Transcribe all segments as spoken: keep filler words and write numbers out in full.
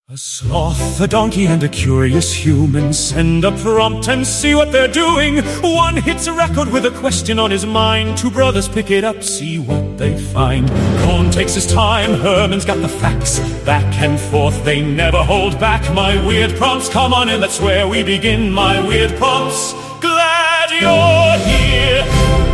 A sloth, a donkey, and a curious human send a prompt and see what they're doing. One hits a record with a question on his mind. Two brothers pick it up, see what they find. Cohn takes his time, Herman's got the facts. Back and forth, they never hold back. My weird prompts, come on in, that's where we begin. My weird prompts, glad you're here.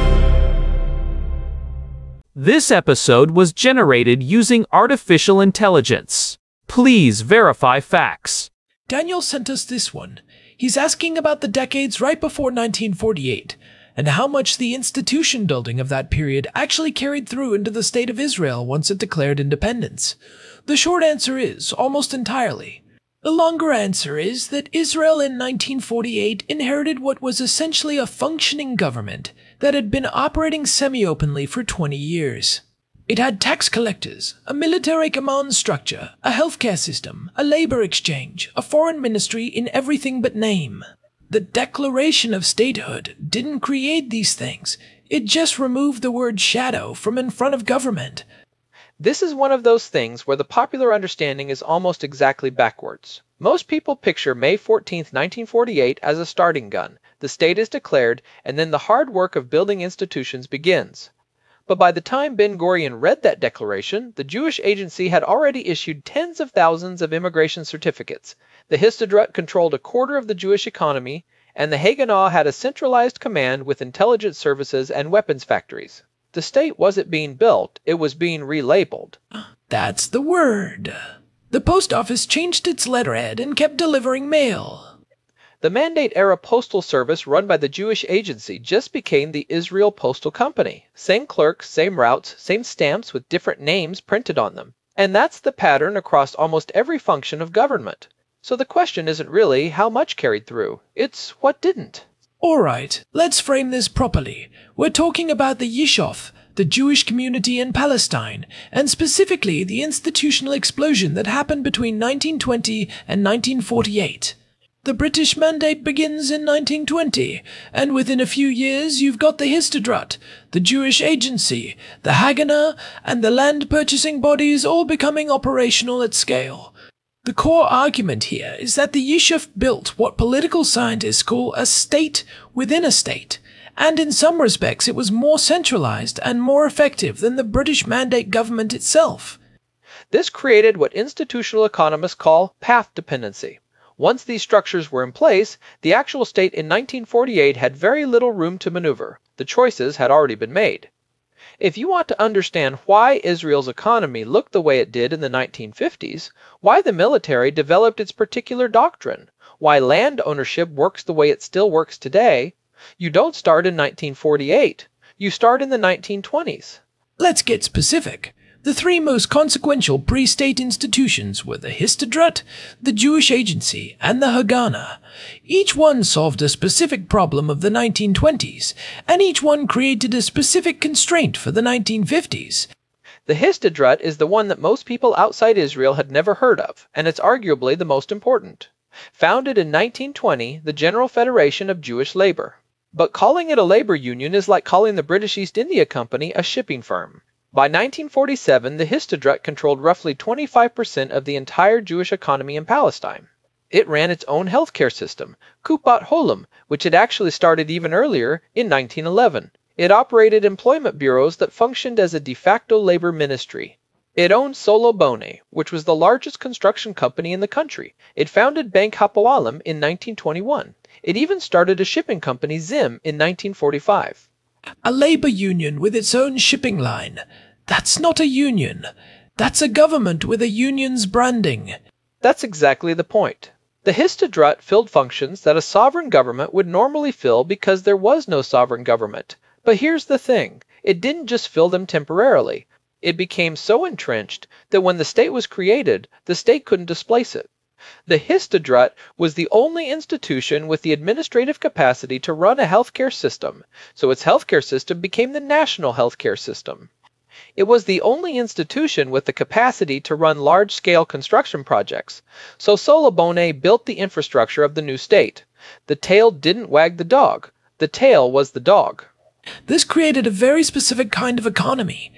This episode was generated using artificial intelligence. Please verify facts. Daniel sent us this one. He's asking about the decades right before nineteen forty-eight, and how much the institution building of that period actually carried through into the state of Israel once it declared independence. The short answer is, almost entirely. The longer answer is that Israel in nineteen forty-eight inherited what was essentially a functioning government that had been operating semi-openly for twenty years. It had tax collectors, a military command structure, a healthcare system, a labor exchange, a foreign ministry in everything but name. The Declaration of Statehood didn't create these things. It just removed the word shadow from in front of government. This is one of those things where the popular understanding is almost exactly backwards. Most people picture May fourteenth, nineteen forty-eight as a starting gun. The state is declared, and then the hard work of building institutions begins. But by the time Ben-Gurion read that declaration, the Jewish Agency had already issued tens of thousands of immigration certificates. The Histadrut controlled a quarter of the Jewish economy, and the Haganah had a centralized command with intelligence services and weapons factories. The state wasn't being built, it was being relabeled. That's the word. The post office changed its letterhead and kept delivering mail. The Mandate-era postal service run by the Jewish Agency just became the Israel Postal Company. Same clerks, same routes, same stamps with different names printed on them. And that's the pattern across almost every function of government. So the question isn't really how much carried through, it's what didn't. Alright, let's frame this properly. We're talking about the Yishuv, the Jewish community in Palestine, and specifically the institutional explosion that happened between nineteen twenty and nineteen forty-eight. The British Mandate begins in nineteen twenty, and within a few years you've got the Histadrut, the Jewish Agency, the Haganah, and the land purchasing bodies all becoming operational at scale. The core argument here is that the Yishuv built what political scientists call a state within a state, and in some respects it was more centralized and more effective than the British Mandate government itself. This created what institutional economists call path dependency. Once these structures were in place, the actual state in nineteen forty-eight had very little room to maneuver. The choices had already been made. If you want to understand why Israel's economy looked the way it did in the nineteen fifties, why the military developed its particular doctrine, why land ownership works the way it still works today, you don't start in nineteen forty-eight. You start in the nineteen twenties. Let's get specific. The three most consequential pre-state institutions were the Histadrut, the Jewish Agency, and the Haganah. Each one solved a specific problem of the nineteen twenties, and each one created a specific constraint for the nineteen fifties. The Histadrut is the one that most people outside Israel had never heard of, and it's arguably the most important. Founded in nineteen twenty, the General Federation of Jewish Labor. But calling it a labor union is like calling the British East India Company a shipping firm. By nineteen forty-seven, the Histadrut controlled roughly twenty-five percent of the entire Jewish economy in Palestine. It ran its own healthcare system, Kupat Holam, which had actually started even earlier in nineteen eleven. It operated employment bureaus that functioned as a de facto labor ministry. It owned Solo Bone, which was the largest construction company in the country. It founded Bank Hapoalim in nineteen twenty-one. It even started a shipping company, Zim, in nineteen forty-five. A labor union with its own shipping line. That's not a union. That's a government with a union's branding. That's exactly the point. The Histadrut filled functions that a sovereign government would normally fill because there was no sovereign government. But here's the thing. It didn't just fill them temporarily. It became so entrenched that when the state was created, the state couldn't displace it. The Histadrut was the only institution with the administrative capacity to run a healthcare system, so its healthcare system became the national healthcare system. It was the only institution with the capacity to run large-scale construction projects, so Solo Bone built the infrastructure of the new state. The tail didn't wag the dog. The tail was the dog. This created a very specific kind of economy.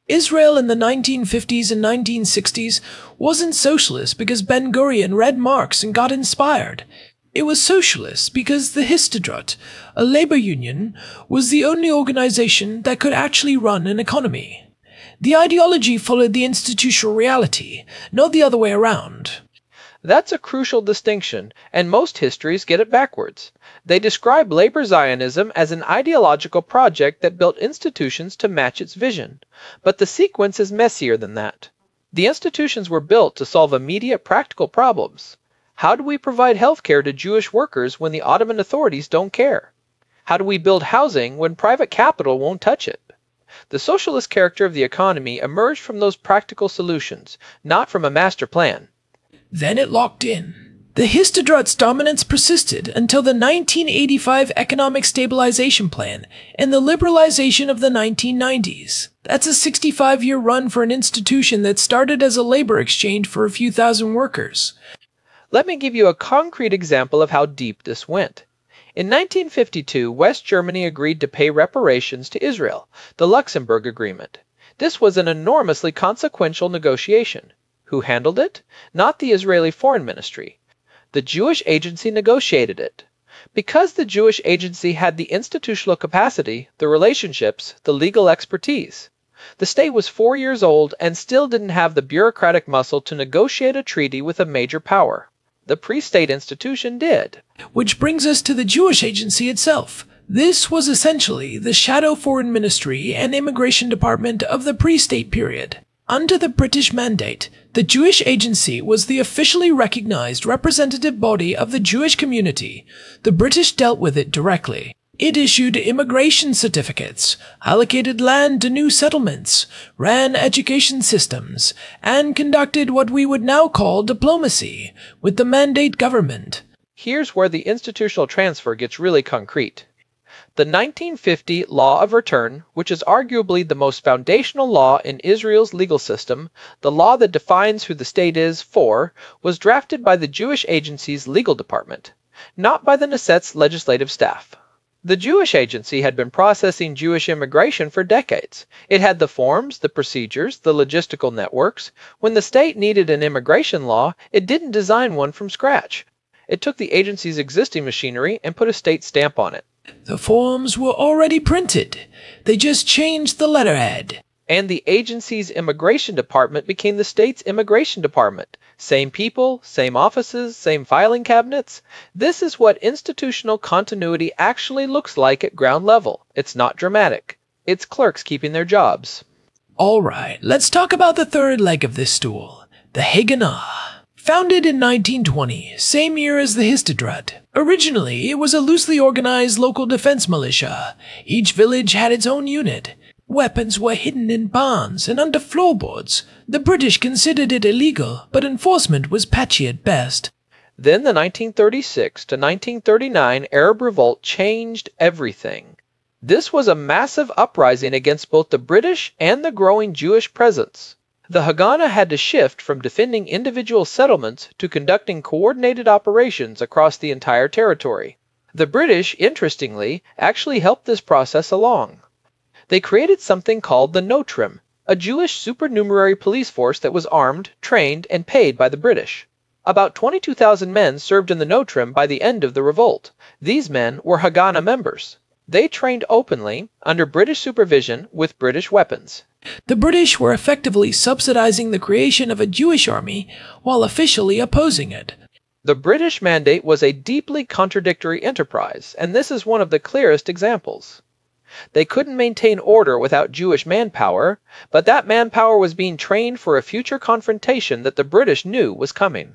Israel in the nineteen fifties and nineteen sixties wasn't socialist because Ben-Gurion read Marx and got inspired. It was socialist because the Histadrut, a labor union, was the only organization that could actually run an economy. The ideology followed the institutional reality, not the other way around. That's a crucial distinction, and most histories get it backwards. They describe labor Zionism as an ideological project that built institutions to match its vision. But the sequence is messier than that. The institutions were built to solve immediate practical problems. How do we provide health care to Jewish workers when the Ottoman authorities don't care? How do we build housing when private capital won't touch it? The socialist character of the economy emerged from those practical solutions, not from a master plan. Then it locked in. The Histadrut's dominance persisted until the nineteen eighty-five Economic Stabilization Plan and the liberalization of the nineteen nineties. That's a sixty-five-year run for an institution that started as a labor exchange for a few thousand workers. Let me give you a concrete example of how deep this went. In nineteen fifty-two, West Germany agreed to pay reparations to Israel, the Luxembourg Agreement. This was an enormously consequential negotiation. Who handled it? Not the Israeli Foreign Ministry. The Jewish Agency negotiated it. Because the Jewish Agency had the institutional capacity, the relationships, the legal expertise. The state was four years old and still didn't have the bureaucratic muscle to negotiate a treaty with a major power. The pre-state institution did. Which brings us to the Jewish Agency itself. This was essentially the shadow foreign ministry and immigration department of the pre-state period. Under the British Mandate, the Jewish Agency was the officially recognized representative body of the Jewish community. The British dealt with it directly. It issued immigration certificates, allocated land to new settlements, ran education systems, and conducted what we would now call diplomacy with the Mandate government. Here's where the institutional transfer gets really concrete. The nineteen fifty Law of Return, which is arguably the most foundational law in Israel's legal system, the law that defines who the state is for, was drafted by the Jewish Agency's legal department, not by the Knesset's legislative staff. The Jewish Agency had been processing Jewish immigration for decades. It had the forms, the procedures, the logistical networks. When the state needed an immigration law, it didn't design one from scratch. It took the agency's existing machinery and put a state stamp on it. The forms were already printed. They just changed the letterhead. And the agency's immigration department became the state's immigration department. Same people, same offices, same filing cabinets. This is what institutional continuity actually looks like at ground level. It's not dramatic. It's clerks keeping their jobs. All right, let's talk about the third leg of this stool, the Haganah. Founded in nineteen twenty, same year as the Histadrut. Originally, it was a loosely organized local defense militia. Each village had its own unit. Weapons were hidden in barns and under floorboards. The British considered it illegal, but enforcement was patchy at best. Then the nineteen thirty-six to nineteen thirty-nine Arab Revolt changed everything. This was a massive uprising against both the British and the growing Jewish presence. The Haganah had to shift from defending individual settlements to conducting coordinated operations across the entire territory. The British, interestingly, actually helped this process along. They created something called the Notrim, a Jewish supernumerary police force that was armed, trained, and paid by the British. About twenty-two thousand men served in the Notrim by the end of the revolt. These men were Haganah members. They trained openly, under British supervision, with British weapons. The British were effectively subsidizing the creation of a Jewish army while officially opposing it. The British Mandate was a deeply contradictory enterprise, and this is one of the clearest examples. They couldn't maintain order without Jewish manpower, but that manpower was being trained for a future confrontation that the British knew was coming.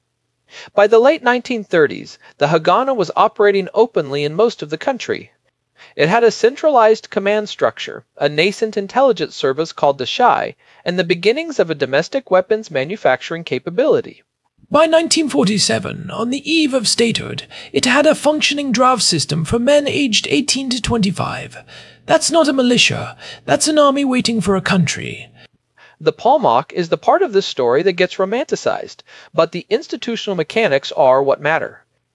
By the late nineteen thirties, the Haganah was operating openly in most of the country. It had a centralized command structure, a nascent intelligence service called the Shai, and the beginnings of a domestic weapons manufacturing capability. By nineteen forty-seven, on the eve of statehood, it had a functioning draft system for men aged eighteen to twenty-five. That's not a militia, that's an army waiting for a country. The Palmach is the part of this story that gets romanticized, but the institutional mechanics are what matter.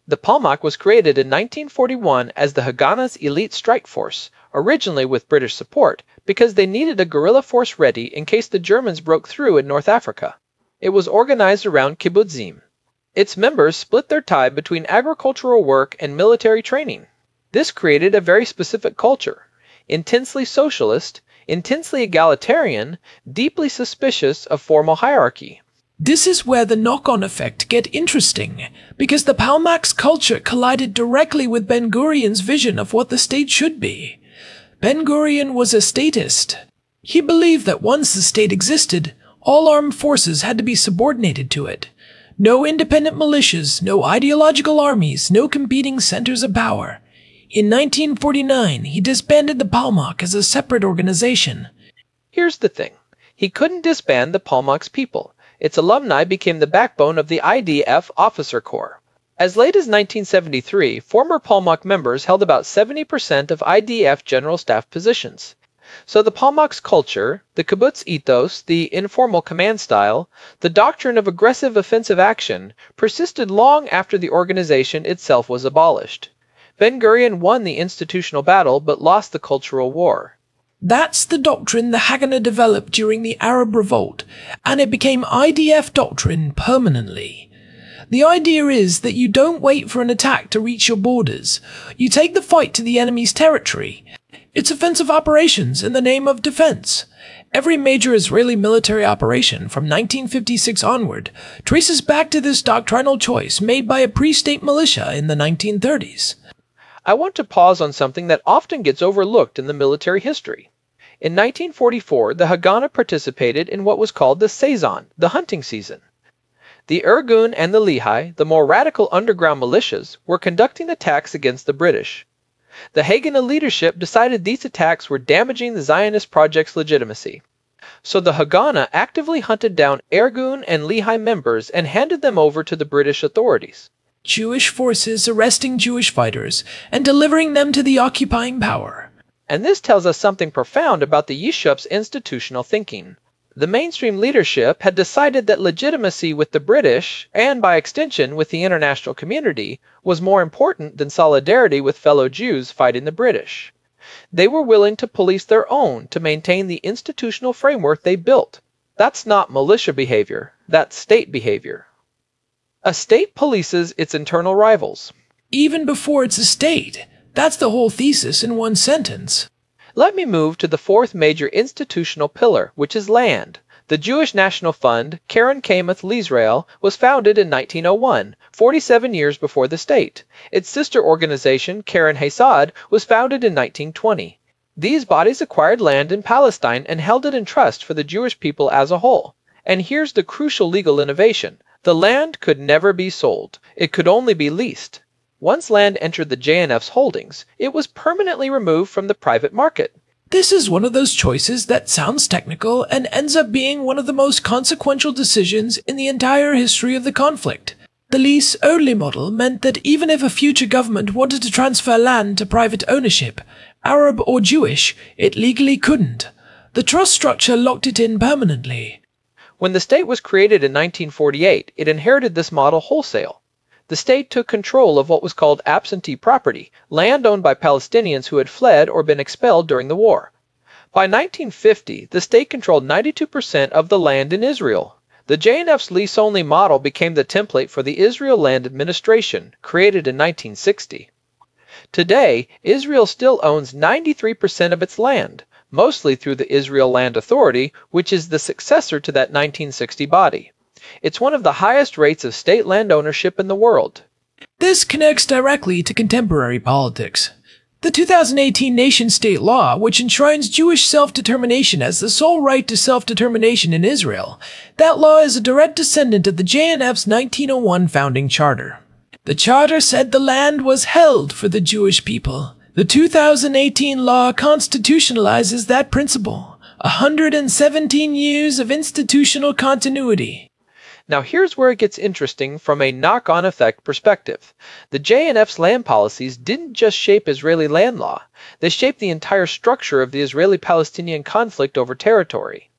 The Palmach was created in nineteen forty-one as the Haganah's elite strike force, originally with British support, because they needed a guerrilla force ready in case the Germans broke through in North Africa. It was organized around kibbutzim. Its members split their time between agricultural work and military training. This created a very specific culture, intensely socialist, intensely egalitarian, deeply suspicious of formal hierarchy. This is where the knock-on effect get interesting, because the Palmach's culture collided directly with Ben-Gurion's vision of what the state should be. Ben-Gurion was a statist. He believed that once the state existed, all armed forces had to be subordinated to it. No independent militias, no ideological armies, no competing centers of power. In nineteen forty-nine, he disbanded the Palmach as a separate organization. Here's the thing. He couldn't disband the Palmach's people. Its alumni became the backbone of the I D F officer corps. As late as nineteen seventy-three, former Palmach members held about seventy percent of I D F general staff positions. So the Palmach's culture, the kibbutz ethos, the informal command style, the doctrine of aggressive offensive action, persisted long after the organization itself was abolished. Ben-Gurion won the institutional battle but lost the cultural war. That's the doctrine the Haganah developed during the Arab Revolt, and it became I D F doctrine permanently. The idea is that you don't wait for an attack to reach your borders. You take the fight to the enemy's territory. It's offensive operations in the name of defense. Every major Israeli military operation from nineteen fifty-six onward traces back to this doctrinal choice made by a pre-state militia in the nineteen thirties. I want to pause on something that often gets overlooked in the military history. In nineteen forty-four, the Haganah participated in what was called the Sezon, the hunting season. The Irgun and the Lehi, the more radical underground militias, were conducting attacks against the British. The Haganah leadership decided these attacks were damaging the Zionist project's legitimacy. So the Haganah actively hunted down Irgun and Lehi members and handed them over to the British authorities. Jewish forces arresting Jewish fighters and delivering them to the occupying power. And this tells us something profound about the Yishup's institutional thinking. The mainstream leadership had decided that legitimacy with the British, and by extension with the international community, was more important than solidarity with fellow Jews fighting the British. They were willing to police their own to maintain the institutional framework they built. That's not militia behavior, that's state behavior. A state polices its internal rivals. Even before it's a state. That's the whole thesis in one sentence. Let me move to the fourth major institutional pillar, which is land. The Jewish National Fund, Keren Kamoth L'Israel, was founded in nineteen oh one, forty-seven years before the state. Its sister organization, Keren Hayesod, was founded in nineteen twenty. These bodies acquired land in Palestine and held it in trust for the Jewish people as a whole. And here's the crucial legal innovation. The land could never be sold. It could only be leased. Once land entered the J N F's holdings, it was permanently removed from the private market. This is one of those choices that sounds technical and ends up being one of the most consequential decisions in the entire history of the conflict. The lease-only model meant that even if a future government wanted to transfer land to private ownership, Arab or Jewish, it legally couldn't. The trust structure locked it in permanently. When the state was created in nineteen forty-eight, it inherited this model wholesale. The state took control of what was called absentee property, land owned by Palestinians who had fled or been expelled during the war. By nineteen fifty, the state controlled ninety-two percent of the land in Israel. The J N F's lease-only model became the template for the Israel Land Administration, created in nineteen sixty. Today, Israel still owns ninety-three percent of its land, mostly through the Israel Land Authority, which is the successor to that nineteen sixty body. It's one of the highest rates of state land ownership in the world. This connects directly to contemporary politics. The two thousand eighteen nation-state law, which enshrines Jewish self-determination as the sole right to self-determination in Israel, that law is a direct descendant of the J N F's nineteen oh one founding charter. The charter said the land was held for the Jewish people. The two thousand eighteen law constitutionalizes that principle. one hundred seventeen years of institutional continuity. Now here's where it gets interesting from a knock-on effect perspective. The J N F's land policies didn't just shape Israeli land law, they shaped the entire structure of the Israeli-Palestinian conflict over territory.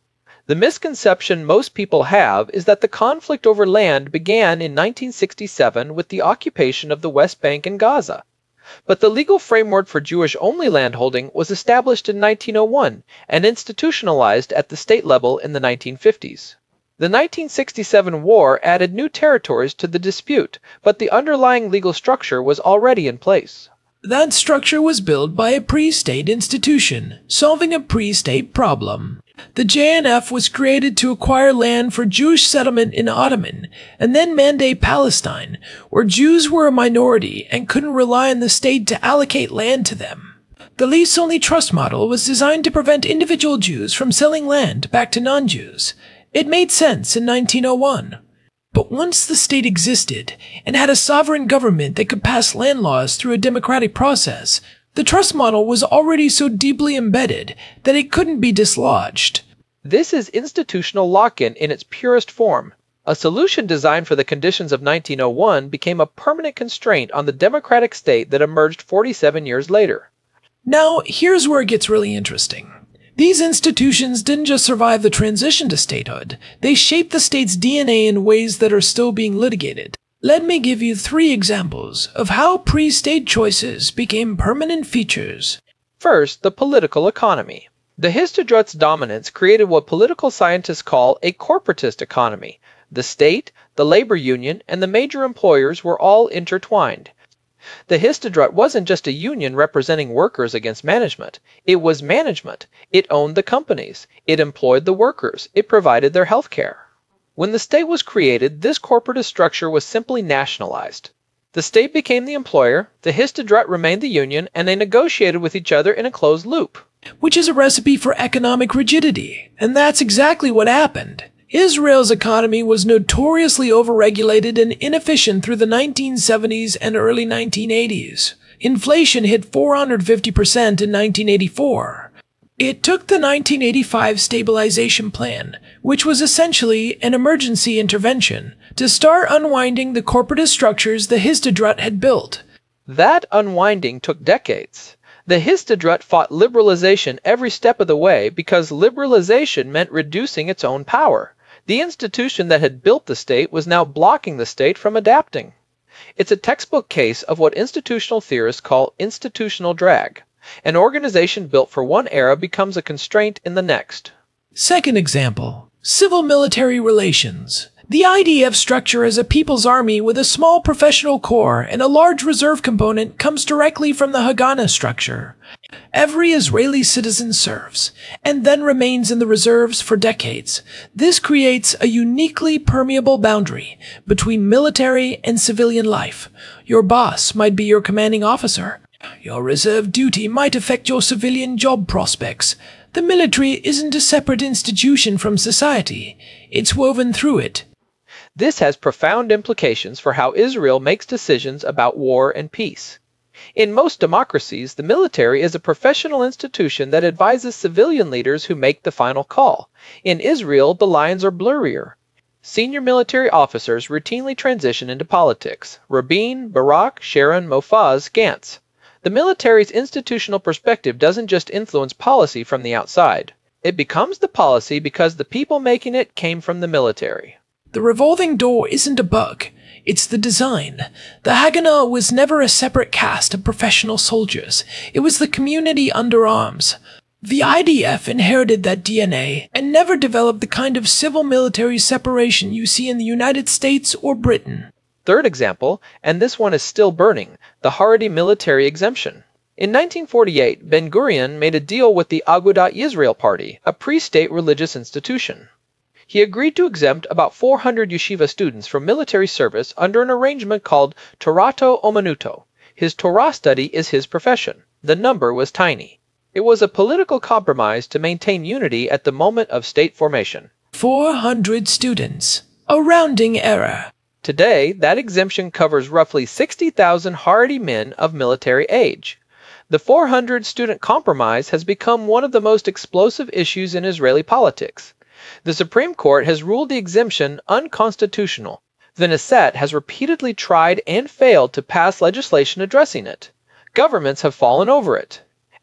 The misconception most people have is that the conflict over land began in nineteen sixty-seven with the occupation of the West Bank and Gaza. But the legal framework for Jewish-only landholding was established in nineteen oh one and institutionalized at the state level in the nineteen fifties. The nineteen sixty-seven war added new territories to the dispute, but the underlying legal structure was already in place. That structure was built by a pre-state institution, solving a pre-state problem. The J N F was created to acquire land for Jewish settlement in Ottoman, and then mandate Palestine, where Jews were a minority and couldn't rely on the state to allocate land to them. The lease-only trust model was designed to prevent individual Jews from selling land back to non-Jews. It made sense in nineteen oh one. But once the state existed and had a sovereign government that could pass land laws through a democratic process, the trust model was already so deeply embedded that it couldn't be dislodged. This is institutional lock-in in its purest form. A solution designed for the conditions of nineteen oh one became a permanent constraint on the democratic state that emerged forty-seven years later. Now, here's where it gets really interesting. These institutions didn't just survive the transition to statehood, they shaped the state's D N A in ways that are still being litigated. Let me give you three examples of how pre-state choices became permanent features. First, the political economy. The Histadrut's dominance created what political scientists call a corporatist economy. The state, the labor union, and the major employers were all intertwined. The Histadrut wasn't just a union representing workers against management. It was management. It owned the companies. It employed the workers. It provided their health care. When the state was created, this corporatist structure was simply nationalized. The state became the employer, the Histadrut remained the union, and they negotiated with each other in a closed loop. Which is a recipe for economic rigidity, and that's exactly what happened. Israel's economy was notoriously overregulated and inefficient through the nineteen seventies and early nineteen eighties. Inflation hit four hundred fifty percent in nineteen eighty-four. It took the nineteen eighty-five Stabilization Plan, which was essentially an emergency intervention, to start unwinding the corporatist structures the Histadrut had built. That unwinding took decades. The Histadrut fought liberalization every step of the way because liberalization meant reducing its own power. The institution that had built the state was now blocking the state from adapting. It's a textbook case of what institutional theorists call institutional drag. An organization built for one era becomes a constraint in the next. Second example, civil-military relations. The I D F structure as a people's army with a small professional corps and a large reserve component comes directly from the Haganah structure. Every Israeli citizen serves, and then remains in the reserves for decades. This creates a uniquely permeable boundary between military and civilian life. Your boss might be your commanding officer. Your reserve duty might affect your civilian job prospects. The military isn't a separate institution from society. It's woven through it. This has profound implications for how Israel makes decisions about war and peace. In most democracies, the military is a professional institution that advises civilian leaders who make the final call. In Israel, the lines are blurrier. Senior military officers routinely transition into politics. Rabin, Barak, Sharon, Mofaz, Gantz. The military's institutional perspective doesn't just influence policy from the outside. It becomes the policy because the people making it came from the military. The revolving door isn't a bug. It's the design. The Haganah was never a separate caste of professional soldiers. It was the community under arms. The I D F inherited that D N A and never developed the kind of civil-military separation you see in the United States or Britain. Third example, and this one is still burning, the Haredi military exemption. In nineteen forty-eight, Ben-Gurion made a deal with the Agudat Yisrael Party, a pre-state religious institution. He agreed to exempt about four hundred yeshiva students from military service under an arrangement called Torato Omanuto. His Torah study is his profession. The number was tiny. It was a political compromise to maintain unity at the moment of state formation. four hundred students. A rounding error. Today, that exemption covers roughly sixty thousand Haredi men of military age. The four hundred student compromise has become one of the most explosive issues in Israeli politics. The Supreme Court has ruled the exemption unconstitutional. The Knesset has repeatedly tried and failed to pass legislation addressing it. Governments have fallen over it.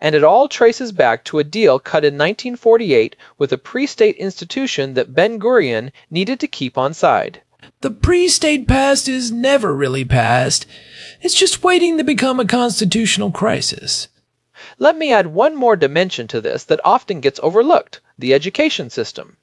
and it all traces back to a deal cut in nineteen forty-eight with a pre-state institution that Ben-Gurion needed to keep on side. The pre-state past is never really past. It's just waiting to become a constitutional crisis. Let me add one more dimension to this that often gets overlooked: the education system.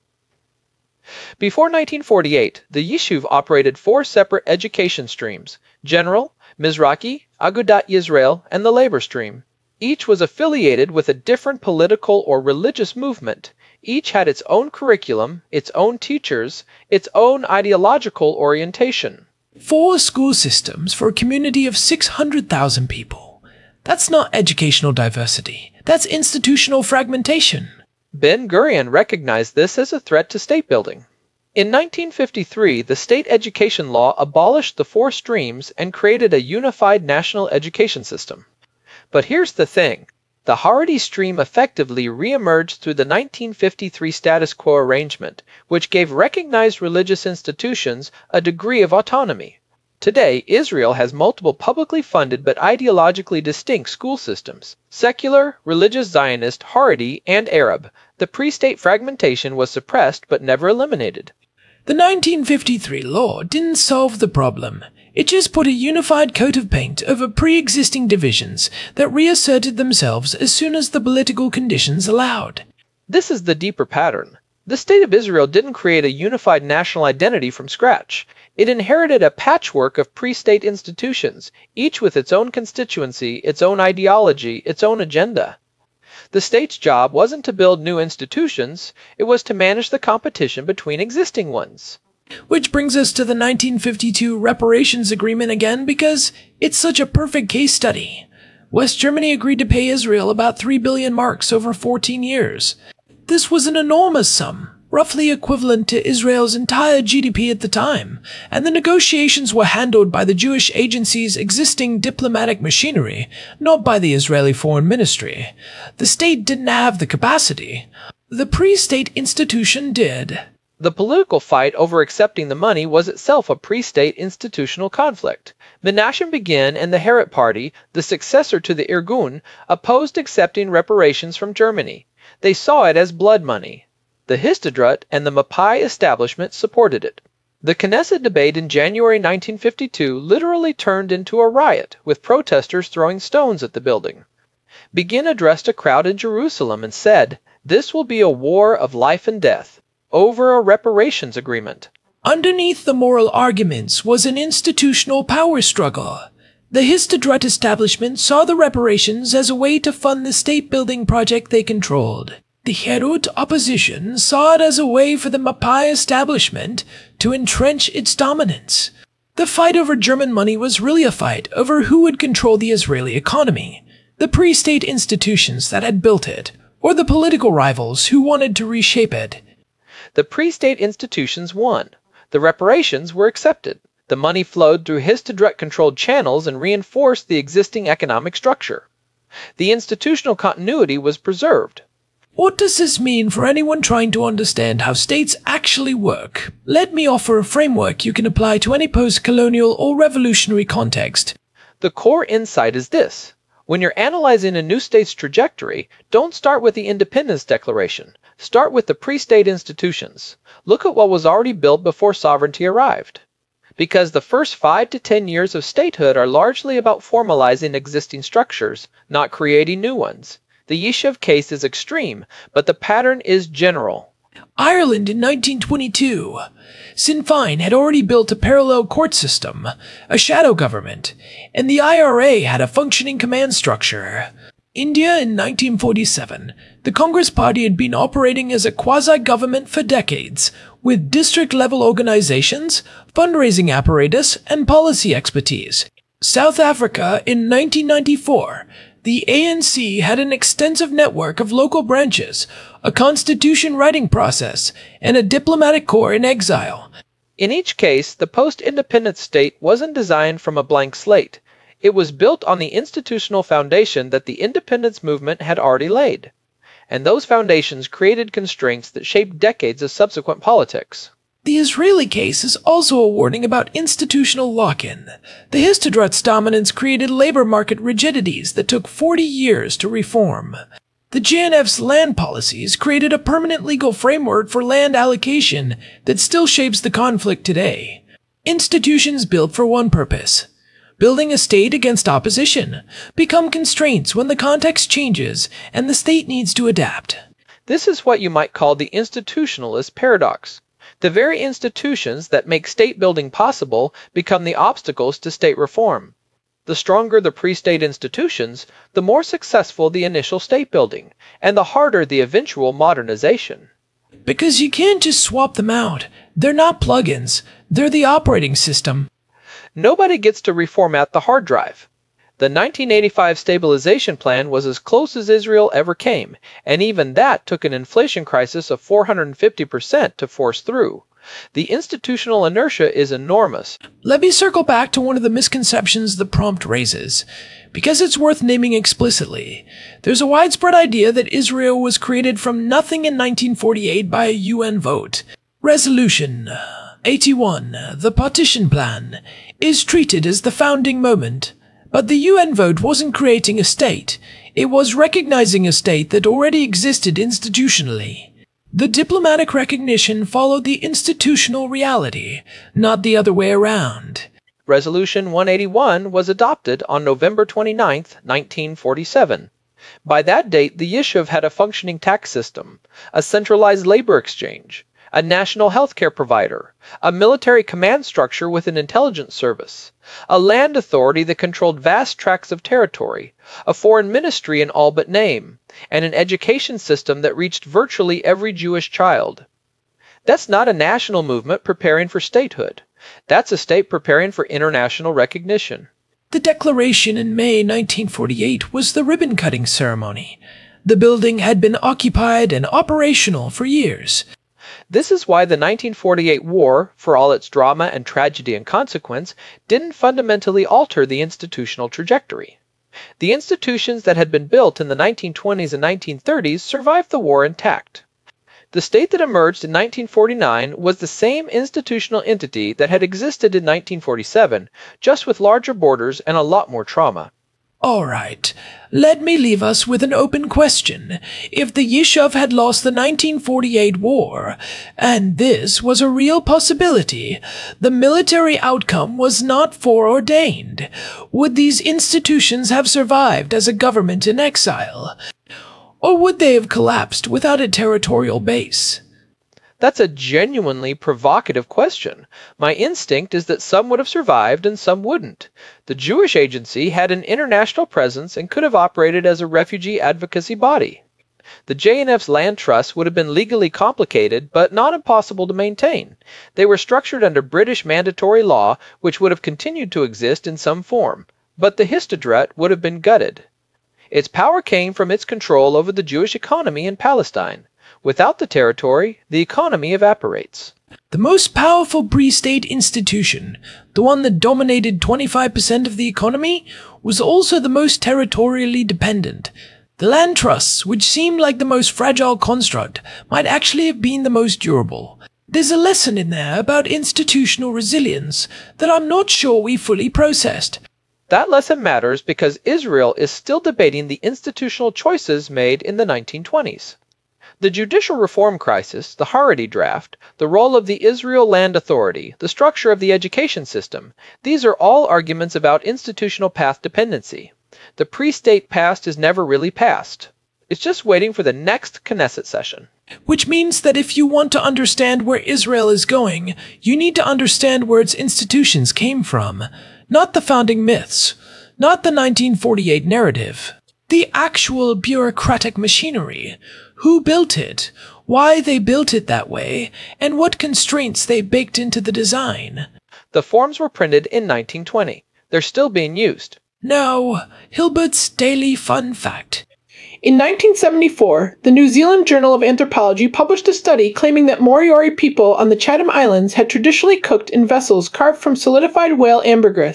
Before nineteen forty-eight, the Yishuv operated four separate education streams: General, Mizrachi, Agudat Yisrael, and the Labor Stream. Each was affiliated with a different political or religious movement. Each had its own curriculum, its own teachers, its own ideological orientation. Four school systems for a community of six hundred thousand people. That's not educational diversity. That's institutional fragmentation. Ben-Gurion recognized this as a threat to state building. In nineteen fifty-three, the state education law abolished the four streams and created a unified national education system. But here's the thing. The Haredi stream effectively re-emerged through the nineteen fifty-three status quo arrangement, which gave recognized religious institutions a degree of autonomy. Today, Israel has multiple publicly funded but ideologically distinct school systems: secular, religious Zionist, Haredi, and Arab. The pre-state fragmentation was suppressed but never eliminated. The nineteen fifty-three law didn't solve the problem. It just put a unified coat of paint over pre-existing divisions that reasserted themselves as soon as the political conditions allowed. This is the deeper pattern. The State of Israel didn't create a unified national identity from scratch. It inherited a patchwork of pre-state institutions, each with its own constituency, its own ideology, its own agenda. The state's job wasn't to build new institutions, it was to manage the competition between existing ones. Which brings us to the nineteen fifty-two reparations agreement again, because it's such a perfect case study. West Germany agreed to pay Israel about three billion marks over fourteen years. This was an enormous sum, roughly equivalent to Israel's entire G D P at the time, and the negotiations were handled by the Jewish agency's existing diplomatic machinery, not by the Israeli Foreign Ministry. The state didn't have the capacity. The pre-state institution did. The political fight over accepting the money was itself a pre-state institutional conflict. Menachem Begin and the Herut Party, the successor to the Irgun, opposed accepting reparations from Germany. They saw it as blood money. The Histadrut and the Mapai establishment supported it. The Knesset debate in January nineteen fifty-two literally turned into a riot, with protesters throwing stones at the building. Begin addressed a crowd in Jerusalem and said, "This will be a war of life and death, over a reparations agreement." Underneath the moral arguments was an institutional power struggle. The Histadrut establishment saw the reparations as a way to fund the state-building project they controlled. The Herut opposition saw it as a way for the Mapai establishment to entrench its dominance. The fight over German money was really a fight over who would control the Israeli economy, the pre-state institutions that had built it, or the political rivals who wanted to reshape it. The pre-state institutions won. The reparations were accepted. The money flowed through Histadrut-controlled channels and reinforced the existing economic structure. The institutional continuity was preserved. What does this mean for anyone trying to understand how states actually work? Let me offer a framework you can apply to any post-colonial or revolutionary context. The core insight is this. When you're analyzing a new state's trajectory, don't start with the Independence Declaration. Start with the pre-state institutions. Look at what was already built before sovereignty arrived. Because the first five to ten years of statehood are largely about formalizing existing structures, not creating new ones. The Yishuv case is extreme, but the pattern is general. Ireland in nineteen twenty-two. Sinn Féin had already built a parallel court system, a shadow government, and the I R A had a functioning command structure. India in nineteen forty-seven. The Congress Party had been operating as a quasi-government for decades, with district-level organizations, fundraising apparatus, and policy expertise. South Africa in nineteen ninety-four. The A N C had an extensive network of local branches, a constitution writing process, and a diplomatic corps in exile. In each case, the post-independence state wasn't designed from a blank slate. It was built on the institutional foundation that the independence movement had already laid. And those foundations created constraints that shaped decades of subsequent politics. The Israeli case is also a warning about institutional lock-in. The Histadrut's dominance created labor market rigidities that took forty years to reform. The J N F's land policies created a permanent legal framework for land allocation that still shapes the conflict today. Institutions built for one purpose: building a state against opposition, become constraints when the context changes and the state needs to adapt. This is what you might call the institutionalist paradox. The very institutions that make state building possible become the obstacles to state reform. The stronger the pre-state institutions, the more successful the initial state building, and the harder the eventual modernization. Because you can't just swap them out. They're not plugins. They're the operating system. Nobody gets to reformat the hard drive. The nineteen eighty-five stabilization plan was as close as Israel ever came, and even that took an inflation crisis of four hundred fifty percent to force through. The institutional inertia is enormous. Let me circle back to one of the misconceptions the prompt raises, because it's worth naming explicitly. There's a widespread idea that Israel was created from nothing in nineteen forty-eight by a U N vote. Resolution eighty-one, the Partition Plan, is treated as the founding moment. But the U N vote wasn't creating a state. It was recognizing a state that already existed institutionally. The diplomatic recognition followed the institutional reality, not the other way around. Resolution one eighty-one was adopted on November twenty-ninth, nineteen forty-seven. By that date, the Yishuv had a functioning tax system, a centralized labor exchange, a national health care provider, a military command structure with an intelligence service, a land authority that controlled vast tracts of territory, a foreign ministry in all but name, and an education system that reached virtually every Jewish child. That's not a national movement preparing for statehood. That's a state preparing for international recognition. The declaration in May nineteen forty-eight was the ribbon-cutting ceremony. The building had been occupied and operational for years. This is why the nineteen forty-eight war, for all its drama and tragedy and consequence, didn't fundamentally alter the institutional trajectory. The institutions that had been built in the nineteen twenties and nineteen thirties survived the war intact. The state that emerged in nineteen forty-nine was the same institutional entity that had existed in nineteen forty-seven, just with larger borders and a lot more trauma. All right, let me leave us with an open question. If the Yishuv had lost the nineteen forty-eight war, and this was a real possibility, the military outcome was not foreordained, would these institutions have survived as a government in exile? Or would they have collapsed without a territorial base? That's a genuinely provocative question. My instinct is that some would have survived and some wouldn't. The Jewish Agency had an international presence and could have operated as a refugee advocacy body. The J N F's land trusts would have been legally complicated, but not impossible to maintain. They were structured under British mandatory law, which would have continued to exist in some form, but the Histadrut would have been gutted. Its power came from its control over the Jewish economy in Palestine. Without the territory, the economy evaporates. The most powerful pre-state institution, the one that dominated twenty-five percent of the economy, was also the most territorially dependent. The land trusts, which seemed like the most fragile construct, might actually have been the most durable. There's a lesson in there about institutional resilience that I'm not sure we fully processed. That lesson matters because Israel is still debating the institutional choices made in the nineteen twenties. The judicial reform crisis, the Haredi draft, the role of the Israel Land Authority, the structure of the education system, these are all arguments about institutional path dependency. The pre-state past is never really past. It's just waiting for the next Knesset session. Which means that if you want to understand where Israel is going, you need to understand where its institutions came from. Not the founding myths, not the nineteen forty-eight narrative. The actual bureaucratic machinery. Who built it, why they built it that way, and what constraints they baked into the design. The forms were printed in nineteen twenty. They're still being used. Now, Hilbert's Daily Fun Fact. In nineteen seventy-four, the New Zealand Journal of Anthropology published a study claiming that Moriori people on the Chatham Islands had traditionally cooked in vessels carved from solidified whale ambergris.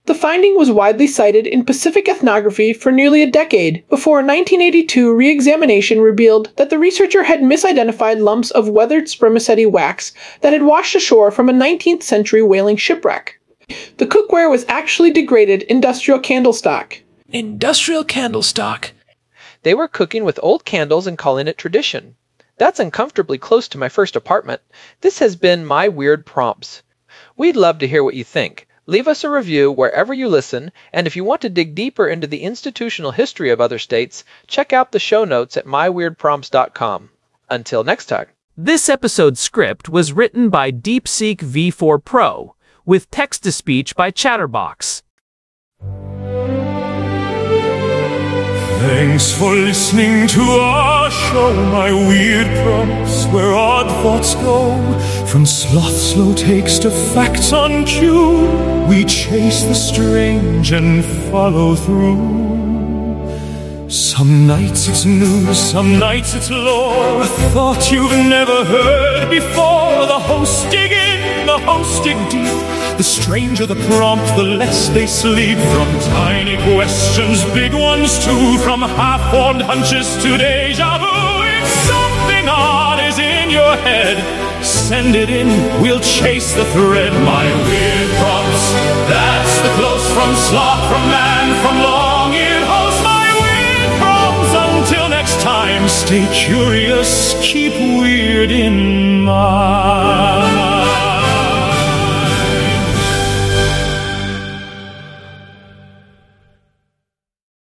The finding was widely cited in Pacific ethnography for nearly a decade before a nineteen eighty-two re-examination revealed that the researcher had misidentified lumps of weathered spermaceti wax that had washed ashore from a nineteenth century whaling shipwreck. The cookware was actually degraded industrial candlestock. Industrial candlestock. They were cooking with old candles and calling it tradition. That's uncomfortably close to my first apartment. This has been My Weird Prompts. We'd love to hear what you think. Leave us a review wherever you listen, and if you want to dig deeper into the institutional history of other states, check out the show notes at my weird prompts dot com. Until next time. This episode's script was written by DeepSeek V four Pro, with text-to-speech by Chatterbox. Thanks for listening to our show, My Weird Prompts, where odd thoughts go. From sloth slow takes to facts on cue, we chase the strange and follow through. Some nights it's news, some nights it's lore, a thought you've never heard before. The hosts dig in, the hosts dig deep. The stranger the prompt, the less they sleep. From tiny questions, big ones too. From half-formed hunches to deja vu. If something odd is in your head, send it in, we'll chase the thread. My Weird Prompts, that's the close from sloth, from man, from long-eared host. My Weird Prompts, until next time, stay curious, keep weird in mind.